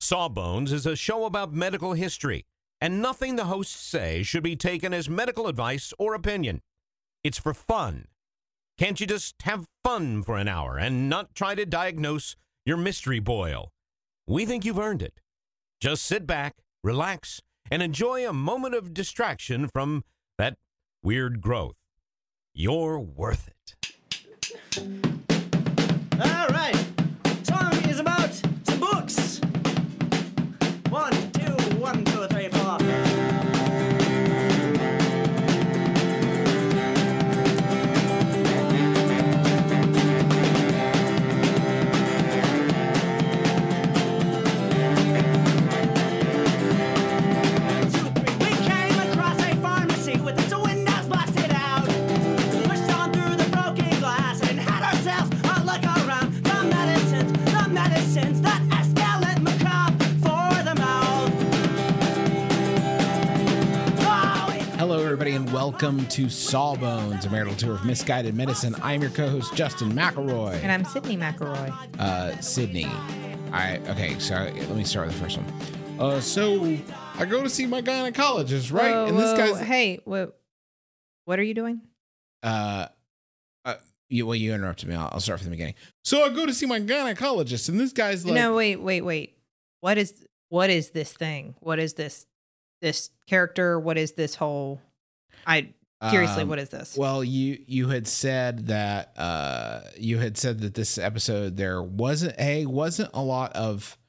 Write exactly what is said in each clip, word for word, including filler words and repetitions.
Sawbones is a show about medical history, and nothing the hosts say should be taken as medical advice or opinion. It's for fun. Can't you just have fun for an hour and not try to diagnose your mystery boil? We think you've earned it. Just sit back, relax, and enjoy a moment of distraction from that weird growth. You're worth it. All right. Song is about some books. One, two, one, two, three, four. And welcome to Sawbones, a marital tour of misguided medicine. I'm your co-host, Justin McElroy. And I'm Sydney McElroy. Uh, Sydney. I okay, so let me start with the first one. Uh, so I go to see my gynecologist, right? Whoa, and this whoa, guy's hey, what? What are you doing? Uh, uh you well, you interrupted me. I'll, I'll start from the beginning. So I go to see my gynecologist, and this guy's like, no, wait, wait, wait. What is what is this thing? What is this this character? What is this whole? I seriously, um, what is this? Well, you you had said that uh you had said that this episode there wasn't a wasn't a lot of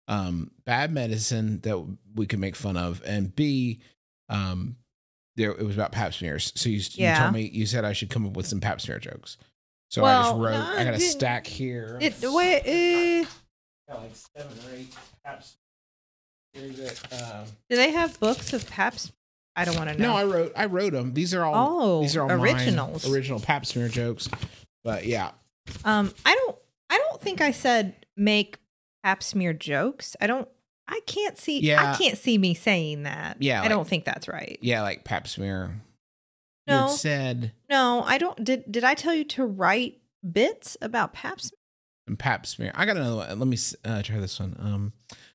um bad medicine that we could make fun of, and B um there it was about pap smears. So you, yeah. you told me you said I should come up with some pap smear jokes. So well, I just wrote. no, I got a did, stack here. It wait. Uh, got like seven or eight pap smears. Um, do they have books of pap? I don't want to know. No, I wrote I wrote them. These are all oh, these are all originals. Mine, original pap smear jokes. But yeah. Um I don't I don't think I said make pap smear jokes. I don't I can't see yeah. I can't see me saying that. Yeah. I like, don't think that's right. Yeah, like pap smear. No. You said No, I don't did did I tell you to write bits about pap smear? And pap smear. I got another one. Let me uh, try this one. Um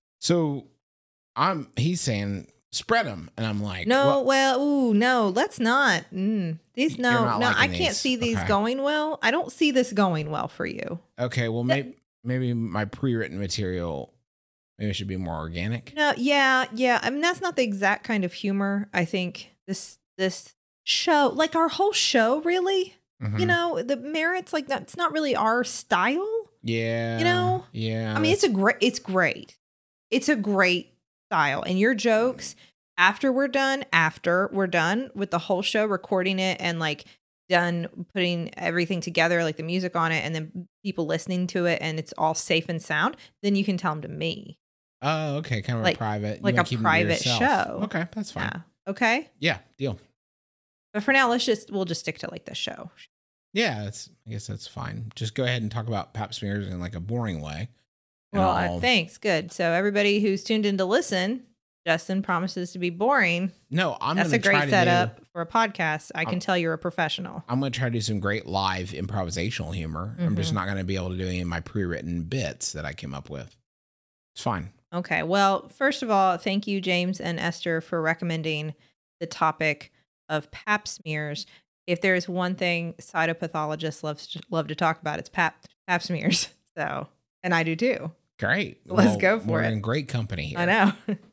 so I'm he's saying spread them, and I'm like, no, well, well, ooh, no, let's not. Mm, these, no, not no, I these. can't see these Okay. going well. I don't see this going well for you. Okay, well, That- maybe maybe my pre-written material maybe it should be more organic. No, yeah, yeah. I mean, that's not the exact kind of humor. I think this this show, like our whole show, really. Mhm. You know, the merits, like that's not really our style. Yeah. You know? Yeah. I mean, it's a great, it's great, it's a great style, and your jokes. After we're done, after we're done with the whole show, recording it and like done putting everything together, like the music on it, and then people listening to it, and it's all safe and sound, then you can tell them to me. Oh, okay. Kind of Like- a private. You like wanna a keep 'em to private yourself. show. Okay, that's fine. Yeah. Okay. Yeah, deal. But for now, let's just, we'll just stick to like the show. Yeah, that's. I guess that's fine. Just go ahead and talk about pap smears in like a boring way. and Well, I'll- uh, thanks. Good. So everybody who's tuned in to listen, Justin promises to be boring. No, I'm. That's gonna a great try to setup Do, for a podcast. I can I'm- tell you're a professional. I'm going to try to do some great live improvisational humor. I'm just Mhm. not going to be able to do any of my pre-written bits that I came up with. It's fine. Okay. Well, first of all, thank you, James and Esther, for recommending the topic of pap smears. If there's one thing cytopathologists love love to talk about, it's pap pap smears. So, and I do too. Great. Let's go for we're it. in great company here. I know.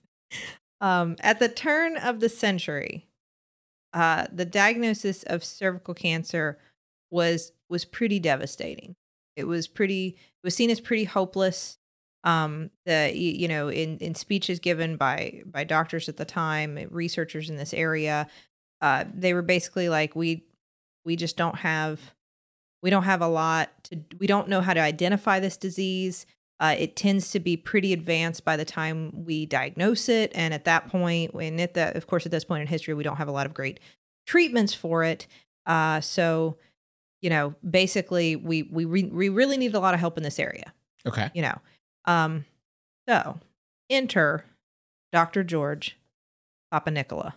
um, at the turn of the century, uh, the diagnosis of cervical cancer was was pretty devastating. It was pretty. It was seen as pretty hopeless. Um, the y- you know in in speeches given by by doctors at the time, researchers in this area, uh, they were basically like, we we just don't have we don't have a lot to we don't know how to identify this disease. Uh, it tends to be pretty advanced by the time we diagnose it, and at that point, when at that, of course, at this point in history, we don't have a lot of great treatments for it. Uh, so, you know, basically, we we re- we really need a lot of help in this area. Okay. You know, um, so enter Doctor George Papanicolaou.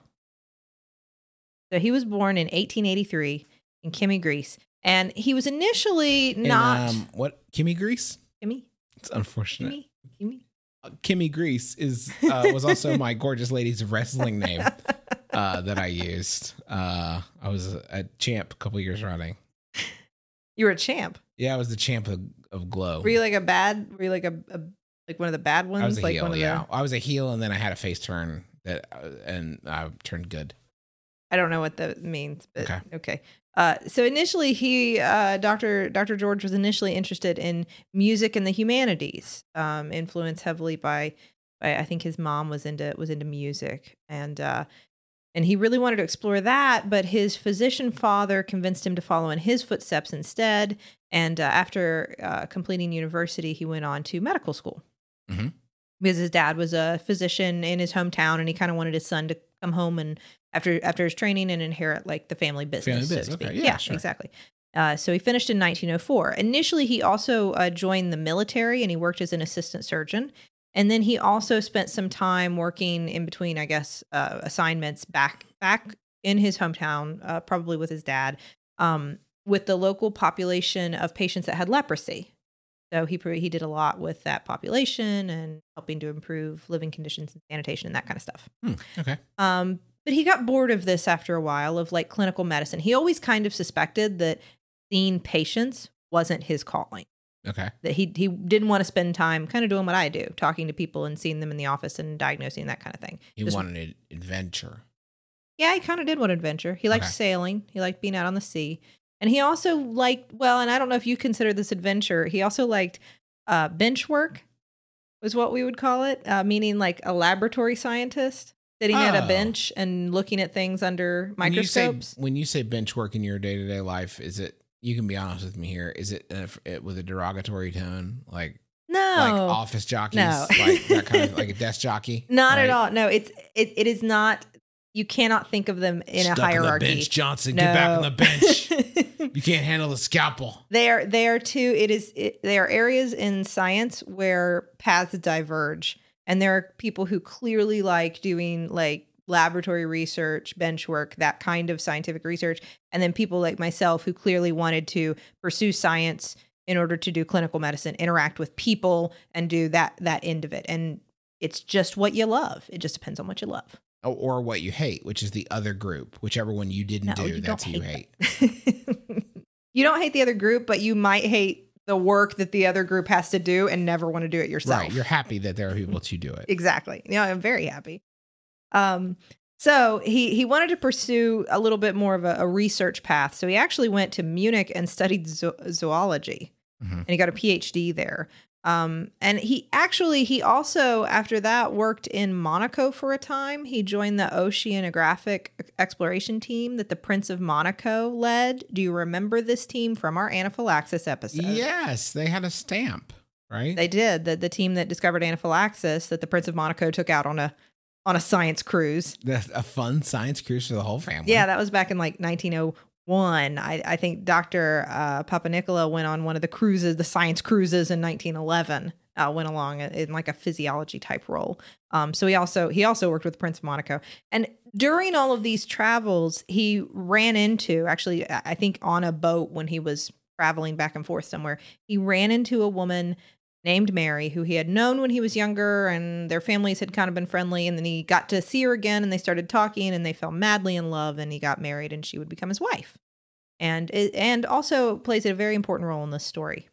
So he was born in eighteen eighty-three in Kimi, Greece, and he was initially not And, um, what? Kimmy Grease? Kimi. It's unfortunate. Kimi. Kimi. Kimmy Grease is uh, was also my gorgeous lady's wrestling name uh, that I used. Uh, I was a, a champ a couple years running. You were a champ. Yeah, I was the champ of, of Glow. Were you like a bad? Were you like a, a like one of the bad ones? I was a like heel. one of Yeah, the, I was a heel, and then I had a face turn that, uh, and I turned good. I don't know what that means, but Okay. okay. Uh, so initially, he, uh, Doctor Doctor George, was initially interested in music and the humanities, um, influenced heavily by, by I think his mom was into was into music, and uh, and he really wanted to explore that. But his physician father convinced him to follow in his footsteps instead. And uh, after uh, completing university, he went on to medical school Mhm. because his dad was a physician in his hometown, and he kind of wanted his son to come home and after after his training and inherit like the family business. Family so biz, to okay, speak. yeah, sure. Exactly. Uh, so he finished in nineteen oh four. Initially, he also uh, joined the military and he worked as an assistant surgeon. And then he also spent some time working in between, I guess, uh, assignments back back in his hometown, uh, probably with his dad, um, with the local population of patients that had leprosy. So he he did a lot with that population and helping to improve living conditions and sanitation and that kind of stuff. Hmm, okay. Um, but he got bored of this after a while of like clinical medicine. He always kind of suspected that seeing patients wasn't his calling. Okay. That he he didn't want to spend time kind of doing what I do, talking to people and seeing them in the office and diagnosing that kind of thing. He Just- wanted an adventure. yeah, he kind of did want adventure. He liked Okay. sailing. He liked being out on the sea. And he also liked, well, and I don't know if you consider this adventure, he also liked uh, bench work, was what we would call it, uh, meaning like a laboratory scientist sitting at a Oh. bench and looking at things under microscopes. When you say, when you say bench work in your day to day life, is it, you can be honest with me here, is it, uh, it with a derogatory tone? Like, no. like office jockeys? No. Like that kind of, like a desk jockey? Not right? at all. No, it's it, it is not, you cannot think of them in Stuck a hierarchy. On the bench, Johnson. Get back on No. the bench. You can't handle the scalpel. They are they are too. It is it, there are areas in science where paths diverge, and there are people who clearly like doing like laboratory research, bench work, that kind of scientific research, and then people like myself who clearly wanted to pursue science in order to do clinical medicine, interact with people, and do that that end of it. And it's just what you love. It just depends on what you love. Or, or what you hate, which is the other group. Whichever one you didn't No, do, you that's don't who you hate. hate. You don't hate the other group, but you might hate the work that the other group has to do and never want to do it yourself. Right. You're happy that there are people to do it. Exactly. Yeah, I'm very happy. Um, so he he wanted to pursue a little bit more of a, a research path. So he actually went to Munich and studied zo- zoology, Mhm. and he got a P H D there. Um, and he actually, he also, after that, worked in Monaco for a time. He joined the oceanographic exploration team that the Prince of Monaco led. Do you remember this team from our anaphylaxis episode? Yes, they had a stamp, right? They did. The, the team that discovered anaphylaxis that the Prince of Monaco took out on a on a science cruise. That's a fun science cruise for the whole family. Yeah, that was back in like nineteen oh one. I, I think Doctor Uh, Papanicolaou went on one of the cruises, the science cruises in nineteen eleven. Uh, went along in like a physiology type role. Um, so he also he also worked with Prince of Monaco. And during all of these travels, he ran into, actually, I I think on a boat when he was traveling back and forth somewhere, he ran into a woman named Mary, who he had known when he was younger, and their families had kind of been friendly. And then he got to see her again, and they started talking, and they fell madly in love, and he got married, and she would become his wife. And it, and also plays a very important role in this story.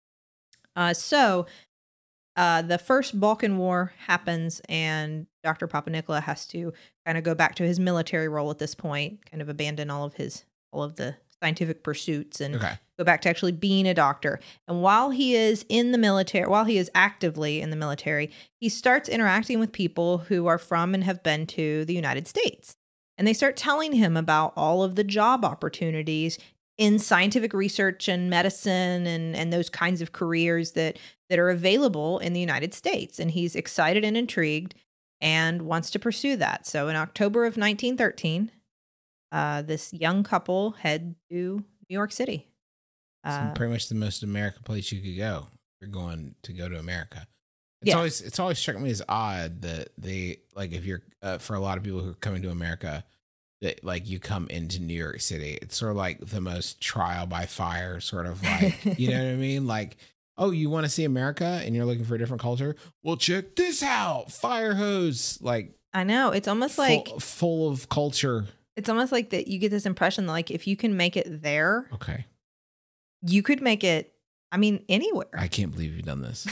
Uh, so uh, the first Balkan War happens, and Doctor Papanicolaou has to kind of go back to his military role at this point, kind of abandon all of his all of the scientific pursuits and Okay. go back to actually being a doctor. And while he is in the military, while he is actively in the military, he starts interacting with people who are from and have been to the United States. And they start telling him about all of the job opportunities in scientific research and medicine and, and those kinds of careers that, that are available in the United States. And he's excited and intrigued and wants to pursue that. So in October of nineteen thirteen, uh, this young couple head to New York City. It's Uh, pretty much the most American place you could go. You're going to go to America. It's Yeah. always it's always struck me as odd that they like if you're uh, for a lot of people who are coming to America that like you come into New York City. It's sort of like the most trial by fire sort of like you know what I mean? Like oh, you want to see America and you're looking for a different culture? Well, check this out. Fire hose. Like, I know. It's almost full, like full of culture. it's almost like that you get this impression that like if you can make it there, Okay. you could make it, I mean, anywhere. I can't believe you've done this.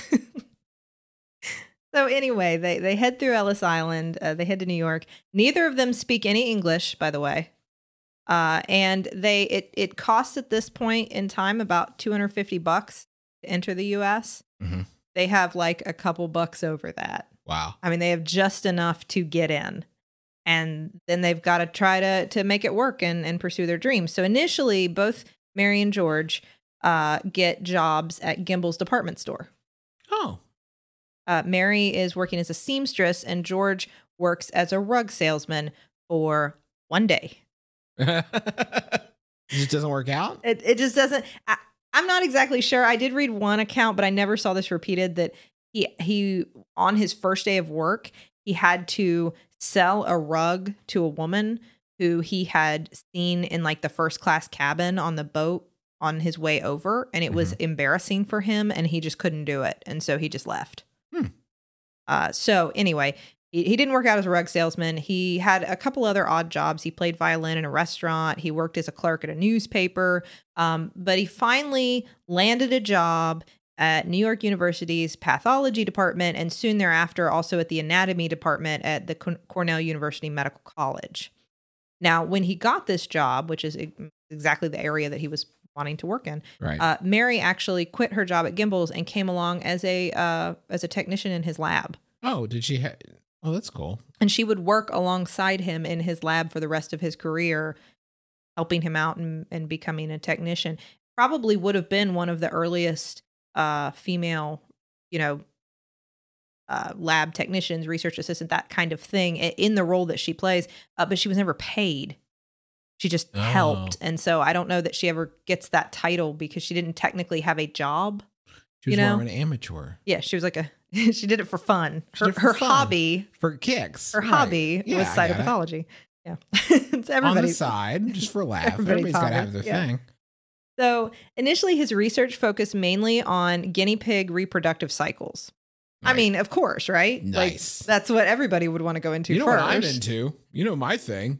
So anyway, they, they head through Ellis Island. Uh, they head to New York. Neither of them speak any English, by the way. Uh, and they it it costs at this point in time about two hundred fifty bucks to enter the U S. Mm-hmm. They have like a couple bucks over that. Wow. I mean, they have just enough to get in. And then they've got to try to to make it work and, and pursue their dreams. So initially, both Mary and George uh, get jobs at Gimbel's department store. Oh. Uh, Mary is working as a seamstress, and George works as a rug salesman for one day. It just doesn't work out? It it just doesn't. I, I'm not exactly sure. I did read one account, but I never saw this repeated. That he he on his first day of work, he had to sell a rug to a woman who he had seen in like the first class cabin on the boat on his way over, and it mm-hmm. was embarrassing for him, and he just couldn't do it, and so he just left. Hmm. Uh, so anyway, he, he didn't work out as a rug salesman. He had a couple other odd jobs. He played violin in a restaurant. He worked as a clerk at a newspaper. Um, but he finally landed a job at New York University's pathology department, and soon thereafter also at the anatomy department at the Cornell University Medical College. Now, when he got this job, which is exactly the area that he was wanting to work in, right. uh, Mary actually quit her job at Gimbel's and came along as a uh, as a technician in his lab. Oh, did she? Ha- oh, that's cool. And she would work alongside him in his lab for the rest of his career, helping him out and, and becoming a technician. Probably would have been one of the earliest uh, female, you know, uh, lab technicians, research assistant, that kind of thing in the role that she plays. Uh, but she was never paid. She just oh. helped. And so I don't know that she ever gets that title because she didn't technically have a job. She was you know? more of an amateur. Yeah, she was like a, she did it for fun. Her, for her fun. hobby. For kicks. Her right. hobby yeah, was cytopathology. Yeah. It's on the side, just for a laugh. Everybody's, Everybody's got to have their yeah. thing. So initially his research focused mainly on guinea pig reproductive cycles. Right. I mean, of course, right? Nice. Like, that's what everybody would want to go into you know first. what I'm into. You know my thing.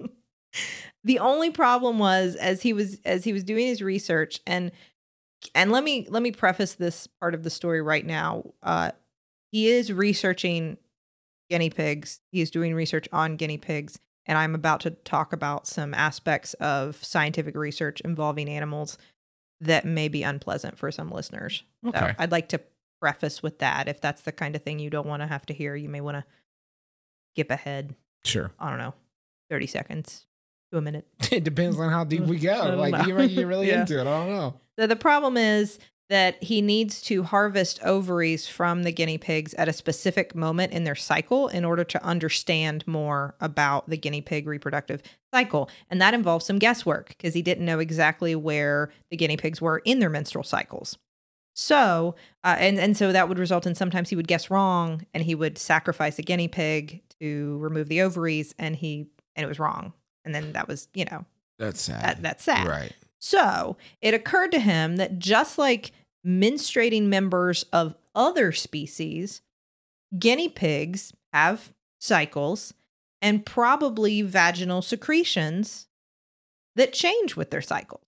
The only problem was as he was as he was doing his research, and and let me let me preface this part of the story right now. Uh, he is researching guinea pigs. He is doing research on guinea pigs, and I'm about to talk about some aspects of scientific research involving animals that may be unpleasant for some listeners. Okay. So I'd like to preface with that. If that's the kind of thing you don't want to have to hear, you may want to skip ahead. Sure. I don't know, thirty seconds to a minute. It depends on how deep we I go. don't Like know. you might get really Yeah. into it. I don't know. So the problem is that he needs to harvest ovaries from the guinea pigs at a specific moment in their cycle in order to understand more about the guinea pig reproductive cycle. And that involves some guesswork because he didn't know exactly where the guinea pigs were in their menstrual cycles. So, uh, and, and so that would result in sometimes he would guess wrong and he would sacrifice a guinea pig to remove the ovaries and he, and it was wrong. And then that was, you know, That's sad. that, that's sad. Right. So it occurred to him that just like menstruating members of other species, guinea pigs have cycles and probably vaginal secretions that change with their cycle.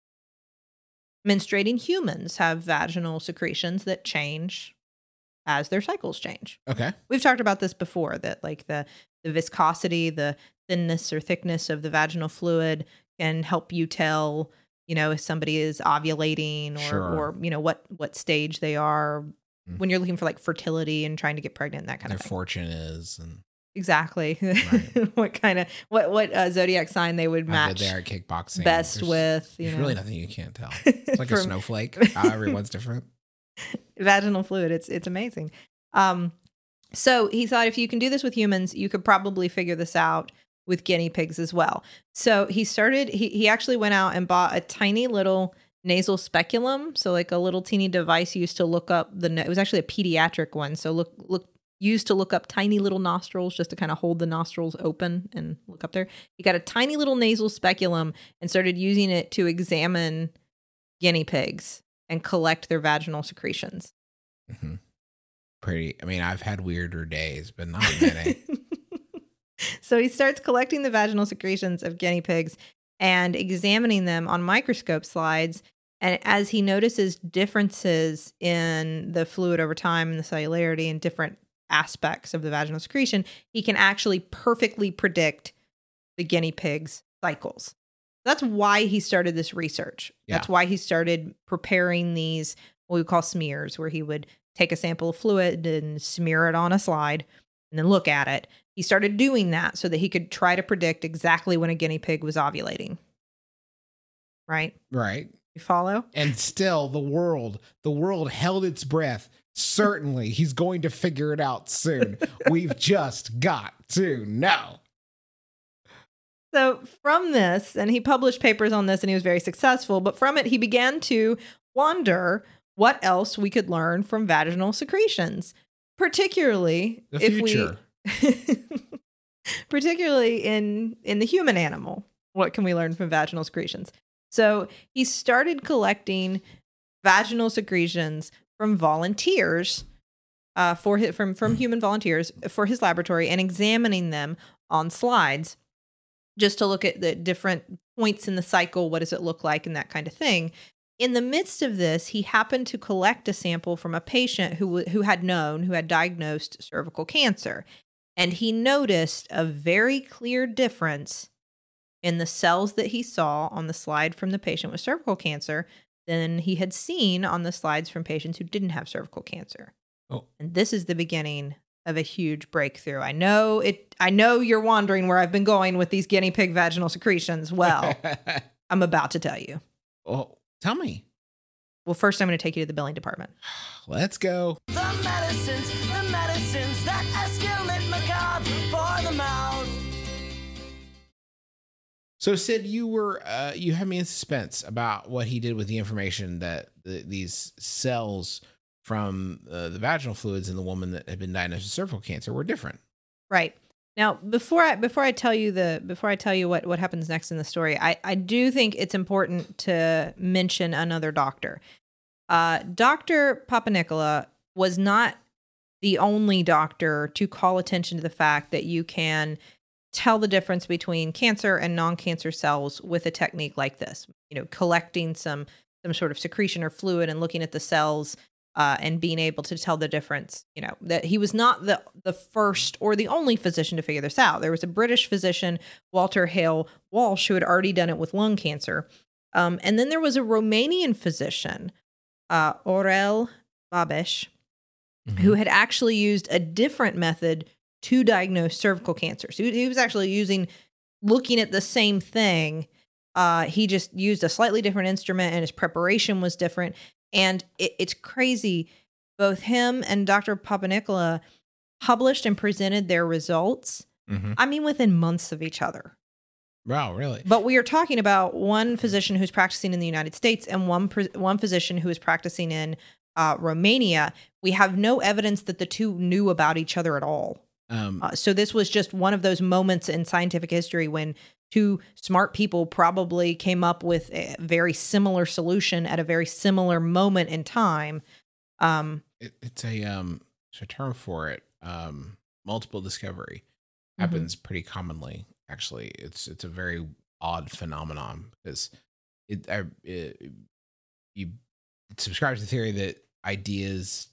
Menstruating humans have vaginal secretions that change as their cycles change. Okay. We've talked about this before, that like the, the viscosity, the thinness or thickness of the vaginal fluid can help you tell, you know, if somebody is ovulating or, Sure. or you know, what, what stage they are Mm. when you're looking for like fertility and trying to get pregnant, that kind Their of thing. fortune is, and Exactly. Right. What kind of, what, what uh, zodiac sign they would how match good they are at kickboxing. best There's- with, you There's know, really nothing you can't tell. It's like a from snowflake. How everyone's different. vaginal fluid. It's, it's amazing. Um, so he thought if you can do this with humans, you could probably figure this out with guinea pigs as well. So he started, he, he actually went out and bought a tiny little nasal speculum. So like a little teeny device used to look up the, it was actually a pediatric one. So look, look, used to look up tiny little nostrils just to kind of hold the nostrils open and look up there. He got a tiny little nasal speculum and started using it to examine guinea pigs and collect their vaginal secretions. Mm-hmm. Pretty. I mean, I've had weirder days, but not many. So he starts collecting the vaginal secretions of guinea pigs and examining them on microscope slides. And as he notices differences in the fluid over time and the cellularity and different aspects of the vaginal secretion, he can actually perfectly predict the guinea pig's cycles. That's why he started this research. Yeah. That's why he started preparing these, what we call smears, where he would take a sample of fluid and smear it on a slide and then look at it. He started doing that so that he could try to predict exactly when a guinea pig was ovulating. Right? Right. You follow? And still the world, the world held its breath. Certainly he's going to figure it out soon. We've just got to know. So from this, and he published papers on this and he was very successful, but from it he began to wonder what else we could learn from vaginal secretions, particularly The if future. we particularly in in the human animal. What can we learn from vaginal secretions? So he started collecting vaginal secretions from volunteers, uh, for his, from from human volunteers for his laboratory, and examining them on slides, just to look at the different points in the cycle. What does it look like, and that kind of thing. In the midst of this, he happened to collect a sample from a patient who who had known, who had diagnosed cervical cancer, and he noticed a very clear difference in the cells that he saw on the slide from the patient with cervical cancer than he had seen on the slides from patients who didn't have cervical cancer. Oh. And this is the beginning of a huge breakthrough. I know it. I know you're wondering where I've been going with these guinea pig vaginal secretions. Well, I'm about to tell you. Well, tell me. Well, first I'm going to take you to the billing department. Let's go. The medicines, the medicines that escalate macabre for the mouth. So, Sid, you were uh, you had me in suspense about what he did with the information that the, these cells from uh, the vaginal fluids in the woman that had been diagnosed with cervical cancer were different. Right. Now, before I before I tell you the before I tell you what, what happens next in the story, I, I do think it's important to mention another doctor. Uh, Doctor Papaniccola was not the only doctor to call attention to the fact that you can tell the difference between cancer and non-cancer cells with a technique like this. You know, collecting some some sort of secretion or fluid and looking at the cells. Uh, and being able to tell the difference, you know, that he was not the the first or the only physician to figure this out. There was a British physician, Walter Hale Walsh, who had already done it with lung cancer. Um, and then there was a Romanian physician, uh, Aurel Babeș, mm-hmm. who had actually used a different method to diagnose cervical cancer. So he was actually using, looking at the same thing. Uh, he just used a slightly different instrument and his preparation was different. And it, it's crazy. Both him and Doctor Papaniccola published and presented their results. Mm-hmm. I mean, within months of each other. Wow, really? But we are talking about one physician who's practicing in the United States and one one physician who is practicing in uh, Romania. We have no evidence that the two knew about each other at all. Um, uh, so this was just one of those moments in scientific history when two smart people probably came up with a very similar solution at a very similar moment in time. Um, it, it's a um, it's a term for it. Um, multiple discovery happens mm-hmm. pretty commonly. Actually, it's it's a very odd phenomenon because it, I, it you subscribe to the theory that ideas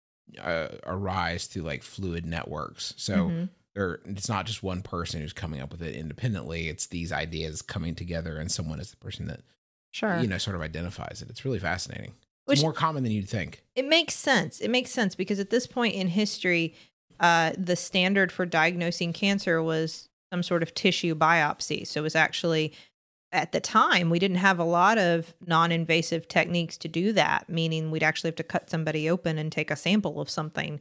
uh, arise through like fluid networks. So. Mm-hmm. Or it's not just one person who's coming up with it independently. It's these ideas coming together, and someone is the person that, sure, you know, sort of identifies it. It's really fascinating. Which, it's more common than you'd think. It makes sense. It makes sense because at this point in history, uh, the standard for diagnosing cancer was some sort of tissue biopsy. So it was actually, at the time, we didn't have a lot of non-invasive techniques to do that, meaning we'd actually have to cut somebody open and take a sample of something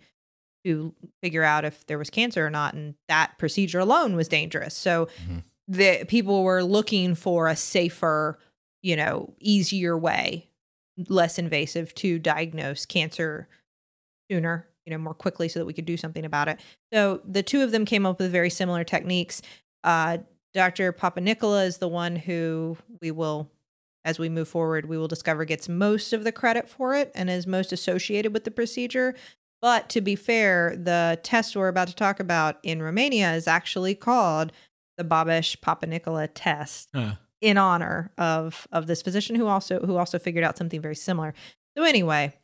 to figure out if there was cancer or not. And that procedure alone was dangerous. So mm-hmm. the people were looking for a safer, you know, easier way, less invasive to diagnose cancer sooner, you know, more quickly so that we could do something about it. So the two of them came up with very similar techniques. Uh, Doctor Papaniccola is the one who we will as we move forward, we will discover gets most of the credit for it and is most associated with the procedure. But to be fair, the test we're about to talk about in Romania is actually called the Babeș-Papanicolaou test Huh. in honor of of this physician who also who also figured out something very similar. So anyway,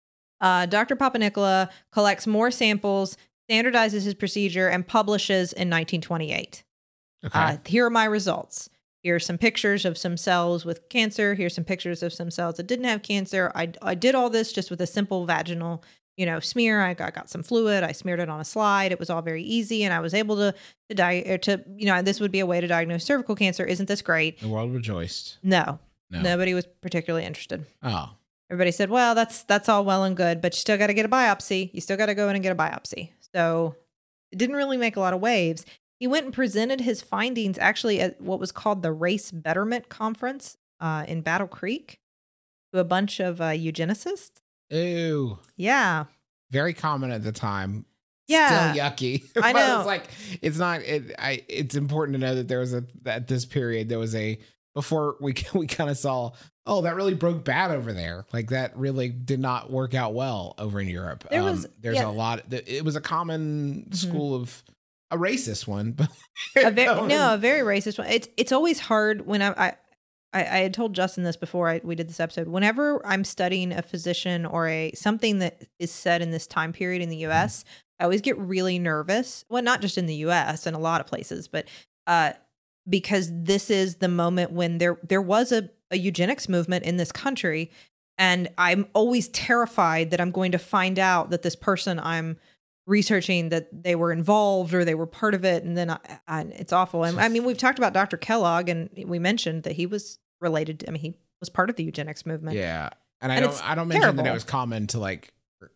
uh, Doctor Papanicolaou collects more samples, standardizes his procedure, and publishes in nineteen twenty-eight. Okay. Uh, here are my results. Here's some pictures of some cells with cancer. Here's some pictures of some cells that didn't have cancer. I, I did all this just with a simple vaginal, you know, smear. I got, got some fluid. I smeared it on a slide. It was all very easy, and I was able to to die or to you know this would be a way to diagnose cervical cancer. Isn't this great? the world rejoiced. No, No. nobody was particularly interested. Oh. Everybody said, "Well, that's that's all well and good, but you still got to get a biopsy. You still got to go in and get a biopsy." So it didn't really make a lot of waves. He went and presented his findings actually at what was called the Race Betterment Conference uh, in Battle Creek to a bunch of uh, eugenicists. Ew. Yeah. Very common at the time. Yeah. Still yucky. I But know. it's like it's not. It, I. It's important to know that there was a at this period there was a before we we kind of saw. Oh, that really broke bad over there. Like that really did not work out well over in Europe. There was- there's yeah. a lot. It was a common school of a racist one, but a very, no, a very racist one. It's it's always hard when I, I I I had told Justin this before I, we did this episode. Whenever I'm studying a physician or a something that is said in this time period in the U S, I always get really nervous. Well, not just in the U S and a lot of places, but uh, because this is the moment when there there was a, a eugenics movement in this country, and I'm always terrified that I'm going to find out that this person I'm researching that they were involved or they were part of it, and then I, I, it's awful. And I mean, we've talked about Doctor Kellogg, and we mentioned that he was related to, I mean, he was part of the eugenics movement. yeah. And I And don't. it's I don't mention that terrible. it was common to like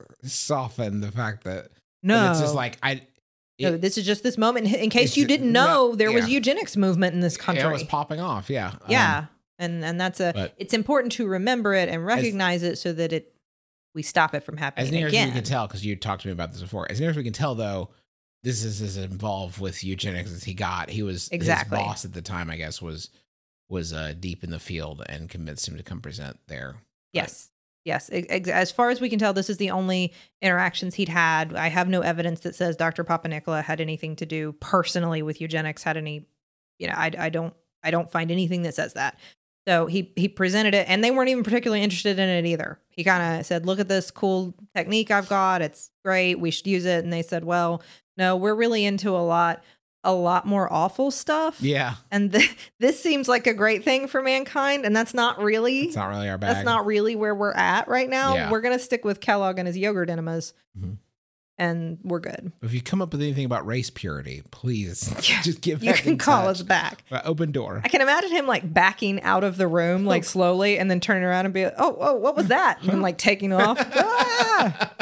soften the fact that. No, that it's just like I. no, it- this is just this moment. In case It's you ju- didn't know, no, there was yeah. eugenics movement in this country. It was popping off. Yeah. Um, yeah, and and that's a. but- it's important to remember it and recognize it so that it we stop it from happening As near again. as we can tell, because you talked to me about this before, as near as we can tell, though, this is as involved with eugenics as he got. He was Exactly. his boss at the time, I guess, was was uh, deep in the field and convinced him to come present there. Yes. Yes. Ex- ex- As far as we can tell, this is the only interactions he'd had. I have no evidence that says Doctor Papanicolaou had anything to do personally with eugenics, had any, you know, I, I don't, I don't find anything that says that. So he, he presented it, and they weren't even particularly interested in it either. He kind of said, look at this cool technique I've got. It's great. We should use it. And they said, well, no, we're really into a lot, a lot more awful stuff. Yeah, And th- this seems like a great thing for mankind. And that's not really, it's not really our bag. that's not really where we're at right now. Yeah. We're going to stick with Kellogg and his yogurt enemas, Mhm. and we're good. If you come up with anything about race purity, please Yeah. just give You back can in call touch. us back. Uh, open door. I can imagine him like backing out of the room, like slowly, and then turning around and be like, oh, oh, what was that? And then like taking off. Ah!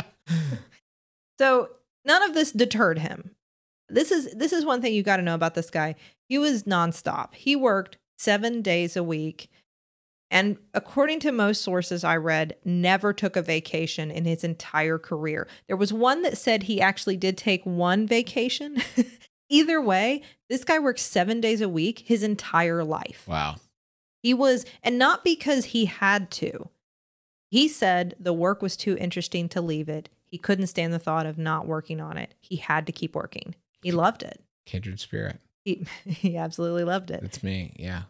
So none of this deterred him. This is this is one thing you got to know about this guy. He was nonstop. He worked seven days a week. And according to most sources I read, never took a vacation in his entire career. There was one that said he actually did take one vacation. Either way, this guy worked seven days a week his entire life. Wow. He was, and not because he had to. He said the work was too interesting to leave it. He couldn't stand the thought of not working on it. He had to keep working. He loved it. Kindred spirit. He, he absolutely loved it. That's me. Yeah.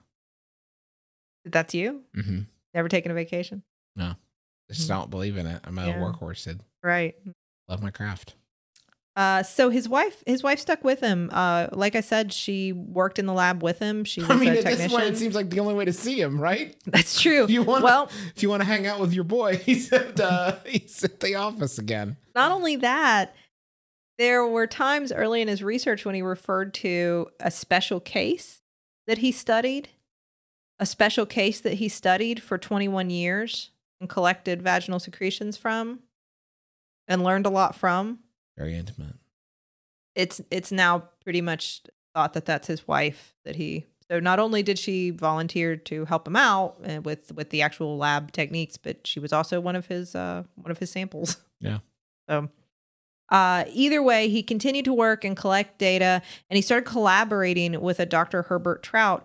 That's you? Mm-hmm. Never taken a vacation? Just don't believe in it. I'm a Yeah. workhorse. Sid. Right. Love my craft. Uh, so his wife, his wife stuck with him. Uh, like I said, she worked in the lab with him. She was I mean, a at this technician. point, it seems like the only way to see him, right? That's true. If you want, well, if you want to hang out with your boy, he's at uh, he's at the office again. not only that, there were times early in his research when he referred to a special case that he studied, a special case that he studied for twenty-one years and collected vaginal secretions from and learned a lot from. Very intimate. It's it's now pretty much thought that that's his wife, that he so not only did she volunteer to help him out uh, with with the actual lab techniques, but she was also one of his uh one of his samples. Yeah. So uh either way, he continued to work and collect data, and he started collaborating with a Doctor Herbert Trout,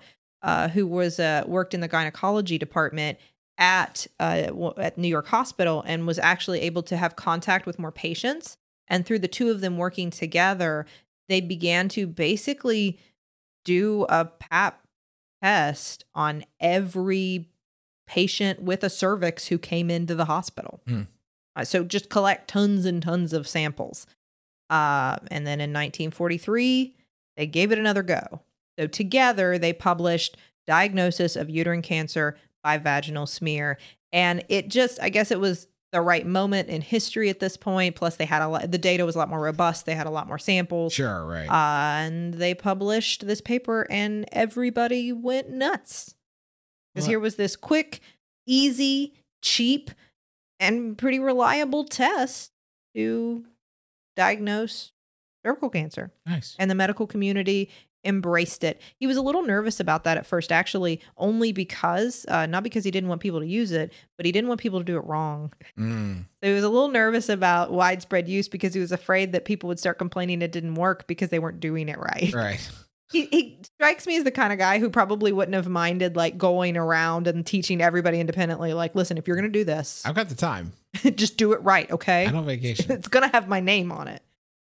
uh, who was uh, worked in the gynecology department at uh, w- at New York Hospital and was actually able to have contact with more patients. And through the two of them working together, they began to basically do a pap test on every patient with a cervix who came into the hospital. Hmm. Uh, so just collect tons and tons of samples. Uh, and then in nineteen forty-three, they gave it another go. So together they published Diagnosis of Uterine Cancer by Vaginal Smear. And it just, I guess it was the right moment in history at this point. Plus they had a lot, the data was a lot more robust. They had a lot more samples. Sure, right. Uh, and they published this paper and everybody went nuts. Because What? here was this quick, easy, cheap, and pretty reliable test to diagnose cervical cancer. Nice. And the medical community embraced it. He was a little nervous about that at first, actually, only because, uh, not because he didn't want people to use it, but he didn't want people to do it wrong. Mm. So he was a little nervous about widespread use because he was afraid that people would start complaining it didn't work because they weren't doing it right. Right. He, he strikes me as the kind of guy who probably wouldn't have minded like going around and teaching everybody independently, like, listen, if you're going to do this, I've got the time. just do it right, okay? I'm on vacation. It's going to have my name on it.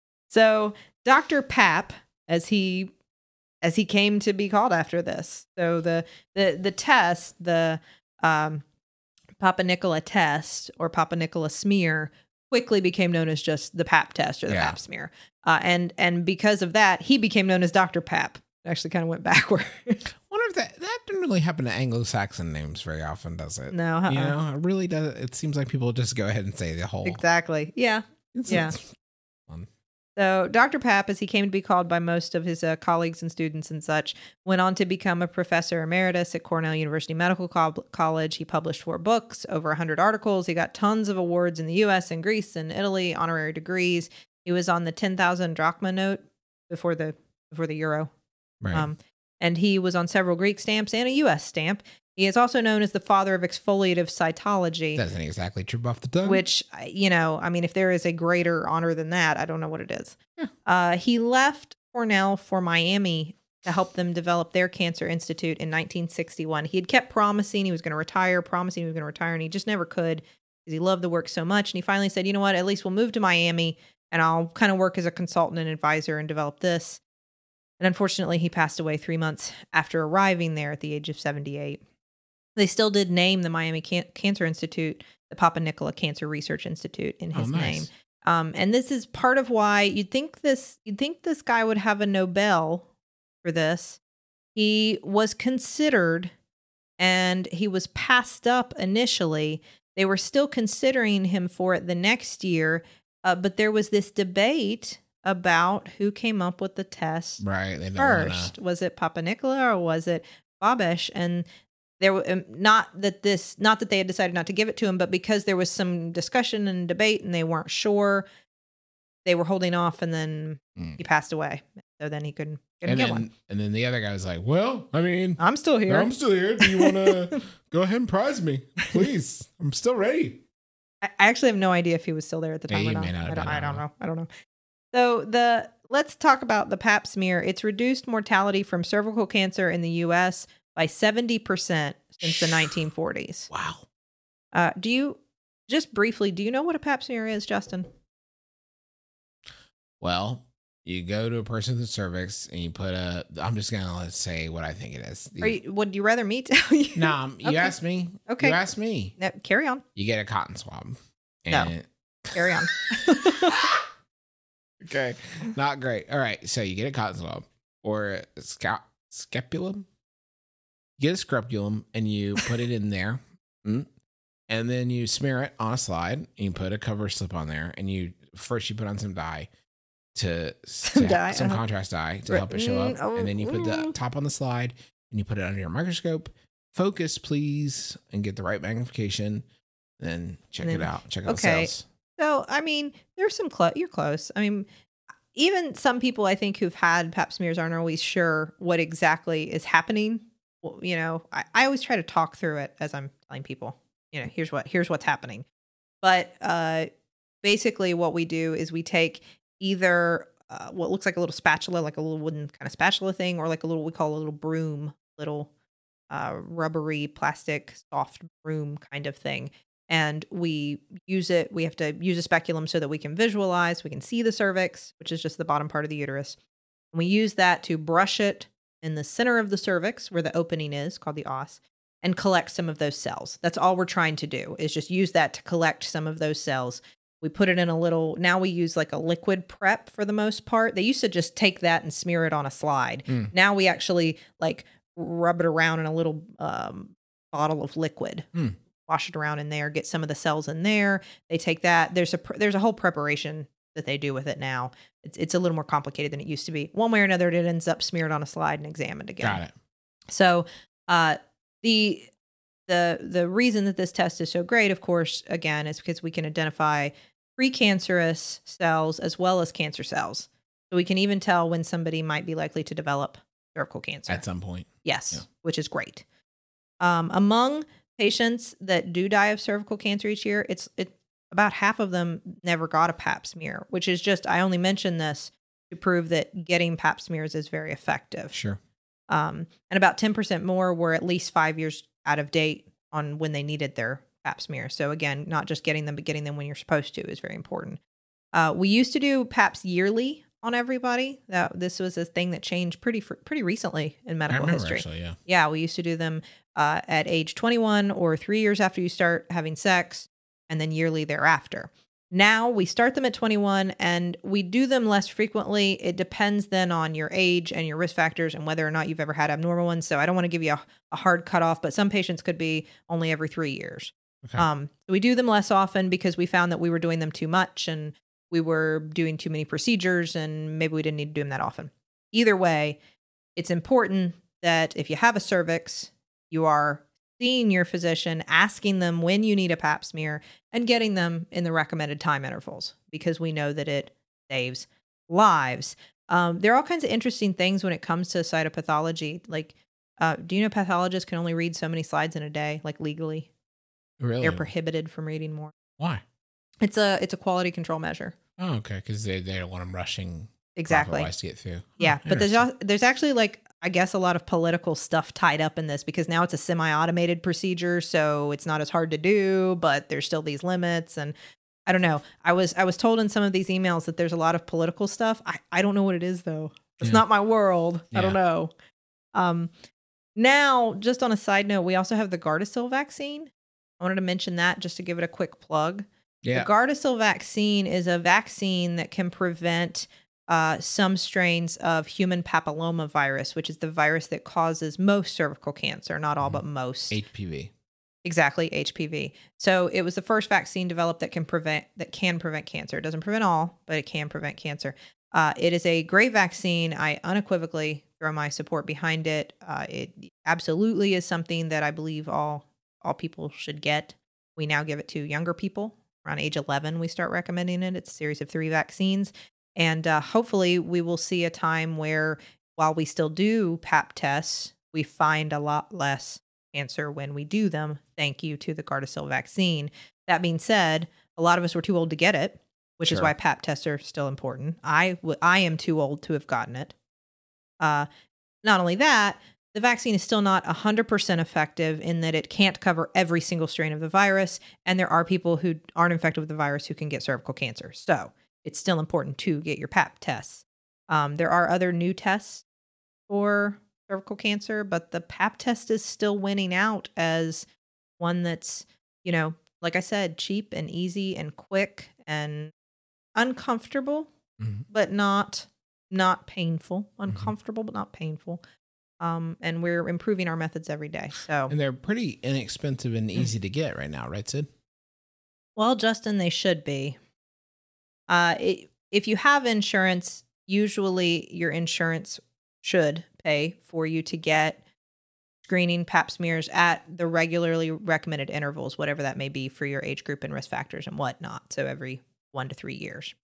So Doctor Pap, as he as he came to be called after this. So the the the test, the um, Papa Nicola test or Papa Nicola smear, quickly became known as just the Pap test or the Yeah. Pap smear. Uh, and and because of that, he became known as Doctor Pap. It actually kind of went backward. Wonder if that that didn't really happen to Anglo-Saxon names very often, does it? no, uh-uh. You know, it really does. It seems like people just go ahead and say the whole. Exactly. Yeah. It's- yeah. it's fun. So Doctor Pap, as he came to be called by most of his uh, colleagues and students and such, went on to become a professor emeritus at Cornell University Medical Co- College. He published four books, over one hundred articles. He got tons of awards in the U S and Greece and Italy, honorary degrees. He was on the ten thousand drachma note before the before the euro. Right. Um, and he was on several Greek stamps and a U S stamp. He is also known as the father of exfoliative cytology. Doesn't exactly trip off the tongue. Which, you know, I mean, if there is a greater honor than that, I don't know what it is. Yeah. Uh, he left Cornell for Miami to help them develop their cancer institute in nineteen sixty-one. He had kept promising he was going to retire, promising he was going to retire, and he just never could because he loved the work so much. And he finally said, you know what, at least we'll move to Miami and I'll kind of work as a consultant and advisor and develop this. And unfortunately, he passed away three months after arriving there at the age of seventy-eight. They still did name the Miami Can- Cancer Institute the Papa Nicola Cancer Research Institute in his Oh, nice. name. Um, and this is part of why you'd think this you'd think this guy would have a Nobel for this. He was considered and he was passed up initially. They were still considering him for it the next year, uh, but there was this debate about who came up with the test Right. They don't first. wanna- Was it Papa Nicola or was it Babesh? And there were um, not that this, not that they had decided not to give it to him, but because there was some discussion and debate and they weren't sure, they were holding off. And then Mm. he passed away, so then he couldn't, couldn't And get then, one. and then the other guy was like, well, I mean, I'm still here. I'm still here. Do you want to go ahead and prize me? Please. I'm still ready. I I actually have no idea if he was still there at the Yeah, time he or not. may not have I, don't, been, I I don't don't know. I don't know. So the let's talk about the Pap smear. It's reduced mortality from cervical cancer in the U S by seventy percent since the nineteen forties. Wow. Uh, do you just briefly? Do you know what a Pap smear is, Justin? Well, you go to a person with a cervix and you put a, I'm just going to let's say what I think it is. Are you, would you rather me tell you? No, um, you Okay. asked me. Okay. You asked me. No, carry on. You get a cotton swab. No. And Carry on. Okay. Not great. All right. So you get a cotton swab or a sca- scapulum. You get a scrupulum and you put it in there. Mm. And then you smear it on a slide. And you put a cover slip on there. And you first you put on some dye to Some to- dye, some uh-huh. contrast dye to Right. help it show up. Mm, oh, And then you put the mm. top on the slide and you put it under your microscope. Focus, please, and get the right magnification. Then check And it then- out. Check out okay. the cells. So, I mean, there's some close. You're close. I mean, even some people I think who've had Pap smears aren't always sure what exactly is happening. Well, you know, I, I always try to talk through it as I'm telling people, you know, here's what here's what's happening. But uh, basically, what we do is we take either uh, what looks like a little spatula, like a little wooden kind of spatula thing, or like a little we call a little broom, little uh, rubbery plastic soft broom kind of thing. And we use it, we have to use a speculum so that we can visualize, we can see the cervix, which is just the bottom part of the uterus. And we use that to brush it in the center of the cervix where the opening is, called the os, and collect some of those cells. That's all we're trying to do, is just use that to collect some of those cells. We put it in a little, now we use like a liquid prep for the most part. They used to just take that and smear it on a slide. Mm. Now we actually like rub it around in a little um, bottle of liquid. Mm. Wash it around in there, get some of the cells in there. They take that. There's a there's a whole preparation that they do with it now. It's it's a little more complicated than it used to be. One way or another, it ends up smeared on a slide and examined again. Got it. So uh, the the the reason that this test is so great, of course, again, is because we can identify precancerous cells as well as cancer cells. So we can even tell when somebody might be likely to develop cervical cancer At some point. Yes, Yeah. which is great. Um, among patients that do die of cervical cancer each year, it's it about half of them never got a pap smear, which is just, I only mention this to prove that getting pap smears is very effective. Sure. Um, and about ten percent more were at least five years out of date on when they needed their pap smear. So again, not just getting them, but getting them when you're supposed to is very important. Uh, we used to do paps yearly on everybody. That this was a thing that changed pretty fr- pretty recently in I medical remember history. actually, yeah. Yeah, we used to do them uh, at age twenty-one or three years after you start having sex, and then yearly thereafter. Now we start them at twenty-one, and we do them less frequently. It depends then on your age and your risk factors and whether or not you've ever had abnormal ones. So I don't want to give you a, a hard cutoff, but some patients could be only every three years. Okay. Um, so we do them less often because we found that we were doing them too much and we were doing too many procedures, and maybe we didn't need to do them that often. Either way, it's important that if you have a cervix, you are seeing your physician, asking them when you need a pap smear, and getting them in the recommended time intervals, because we know that it saves lives. Um, there are all kinds of interesting things when it comes to cytopathology. Like, uh, do you know pathologists can only read so many slides in a day, like legally? Really? They're prohibited from reading more. Why? It's a it's a quality control measure. Oh, okay. Because they, they don't want them rushing Exactly. profit-wise to get through. Yeah, Oh, but there's interesting. al- there's actually like, I guess, a lot of political stuff tied up in this, because now it's a semi-automated procedure, so it's not as hard to do, but there's still these limits. And I don't know. I was I was told in some of these emails that there's a lot of political stuff. I, I don't know what it is though. It's Yeah. not my world. I don't Yeah. know. Um, now, just on a side note, we also have the Gardasil vaccine. I wanted to mention that just to give it a quick plug. Yeah. The Gardasil vaccine is a vaccine that can prevent uh, some strains of human papilloma virus, which is the virus that causes most cervical cancer, not all, Mhm. but most. H P V. Exactly, H P V. So it was the first vaccine developed that can prevent that can prevent cancer. It doesn't prevent all, but it can prevent cancer. Uh, it is a great vaccine. I unequivocally throw my support behind it. Uh, it absolutely is something that I believe all all people should get. We now give it to younger people. Around age eleven, we start recommending it. It's a series of three vaccines. And uh, hopefully we will see a time where, while we still do pap tests, we find a lot less cancer when we do them. Thank you to the Gardasil vaccine. That being said, a lot of us were too old to get it, which is Sure. why pap tests are still important. I, w- I am too old to have gotten it. Uh, not only that, the vaccine is still not one hundred percent effective in that it can't cover every single strain of the virus. And there are people who aren't infected with the virus who can get cervical cancer. So it's still important to get your pap tests. Um, there are other new tests for cervical cancer, but the pap test is still winning out as one that's, you know, like I said, cheap and easy and quick and uncomfortable, Mhm. but not not painful. Mm-hmm. Uncomfortable, but not painful. Um, and we're improving our methods every day. So, And they're pretty inexpensive and easy to get right now, right, Sid? well, Justin, they should be. Uh, it, if you have insurance, usually your insurance should pay for you to get screening pap smears at the regularly recommended intervals, whatever that may be for your age group and risk factors and whatnot. So every one to three years.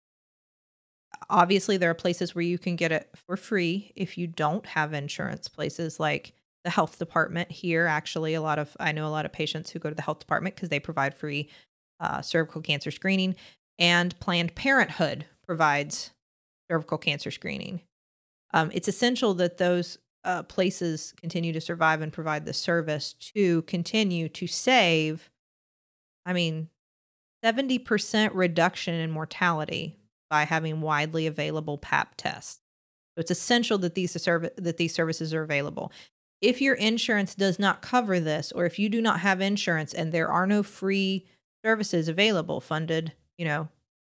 Obviously, there are places where you can get it for free if you don't have insurance. Places like the health department here, actually, a lot of I know a lot of patients who go to the health department because they provide free uh, cervical cancer screening, and Planned Parenthood provides cervical cancer screening. Um, it's essential that those uh, places continue to survive and provide the service to continue to save, I mean, seventy percent reduction in mortality by having widely available P A P tests. So it's essential that these serv- that these services are available. If your insurance does not cover this, or if you do not have insurance and there are no free services available funded, you know,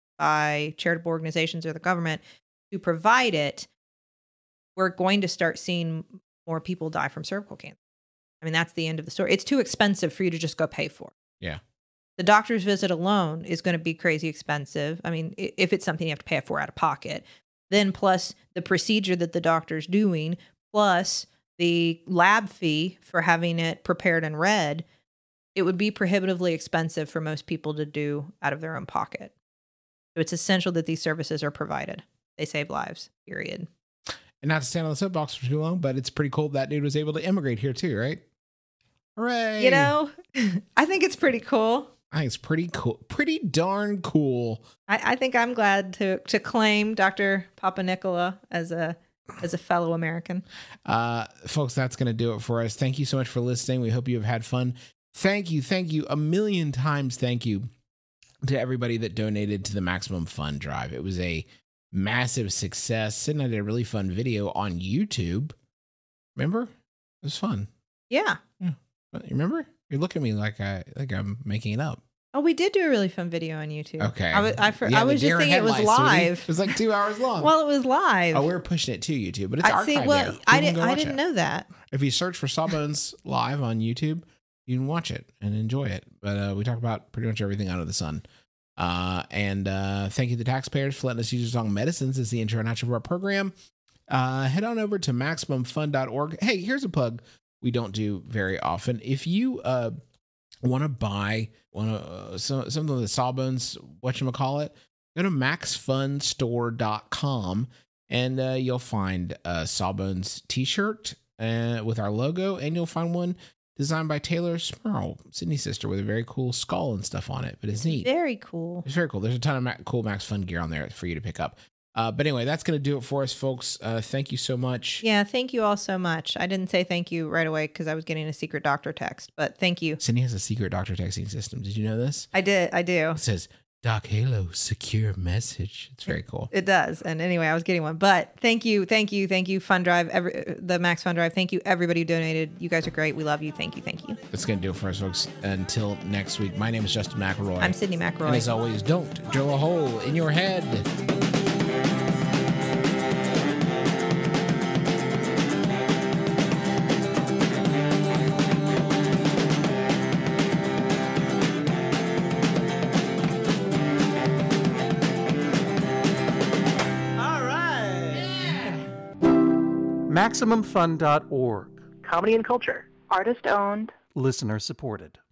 by charitable organizations or the government to provide it, we're going to start seeing more people die from cervical cancer. I mean, that's the end of the story. It's too expensive for you to just go pay for. Yeah. The doctor's visit alone is going to be crazy expensive. I mean, if it's something you have to pay for out of pocket, then plus the procedure that the doctor's doing, plus the lab fee for having it prepared and read, it would be prohibitively expensive for most people to do out of their own pocket. So it's essential that these services are provided. They save lives, period. And not to stand on the soapbox for too long, but it's pretty cool that dude was able to immigrate here too, right? Hooray! You know, I think it's pretty cool. I think it's pretty cool. Pretty darn cool. I, I think I'm glad to to claim Doctor Papanicolaou as a as a fellow American. Uh, folks, that's going to do it for us. Thank you so much for listening. We hope you have had fun. Thank you. Thank you. A million times thank you to everybody that donated to the Maximum Fun Drive. It was a massive success. Sid and I did a really fun video on YouTube. Remember? It was fun. Yeah. Yeah. You remember? You look at me like I like I'm making it up. Oh, we did do a really fun video on YouTube. Okay. I was, I, for, Yeah, I the was just deer thinking it was headlights, sweetie. live. It was like two hours long. Well, it was live. Oh, we're pushing it to YouTube, but it's I archived see. Well, there. I You can didn't. go I watch didn't it. know that. If you search for Sawbones live on YouTube, you can watch it and enjoy it. But uh, we talk about pretty much everything under the sun. Uh, and uh, thank you to the taxpayers for letting us use your song Medicines as the intro and outro of our program. Uh, head on over to maximum fun dot org. Hey, here's a plug we don't do very often. If you uh, want to buy want to uh, so, something of the Sawbones, whatchamacallit, go to max fun store dot com and uh, you'll find a Sawbones t-shirt uh, with our logo, and you'll find one designed by Taylor Smurl, Sydney's sister, with a very cool skull and stuff on it. But it's neat. Very cool. It's very cool. There's a ton of ma- cool Max Fun gear on there for you to pick up. Uh, but anyway, that's going to do it for us, folks. Uh, thank you so much. Yeah, thank you all so much. I didn't say thank you right away because I was getting a secret doctor text, but thank you. Sydney has a secret doctor texting system. Did you know this? I did. I do. It says, Doc Halo, secure message. It's very cool. It does. And anyway, I was getting one. But thank you, thank you, thank you, Fun Drive, every, the Max Fun Drive. Thank you, everybody who donated. You guys are great. We love you. Thank you, thank you. That's going to do it for us, folks. Until next week, my name is Justin McElroy. I'm Sydney McElroy. And as always, don't drill a hole in your head. All right. Maximum Fun dot org. Comedy and culture. Artist owned. Listener supported.